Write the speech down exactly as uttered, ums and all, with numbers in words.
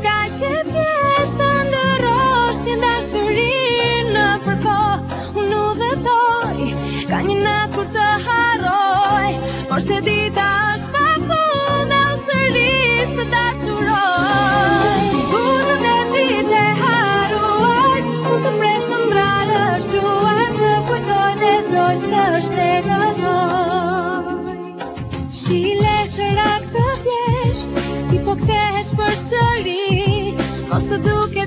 ka që thjesht të ndërrosh një dashuri në përkohë. Unë u vetoj, ka një natë kur të harroj, por se dita është pakunda sërish të dashuroj. Buzët e ditë e haruar, unë të presëm mbarëshuar, të kujtoj dhe zoj që është e gëtoj. Shile qërak të thjesht, ti po kthehesh përsëri, mos të duket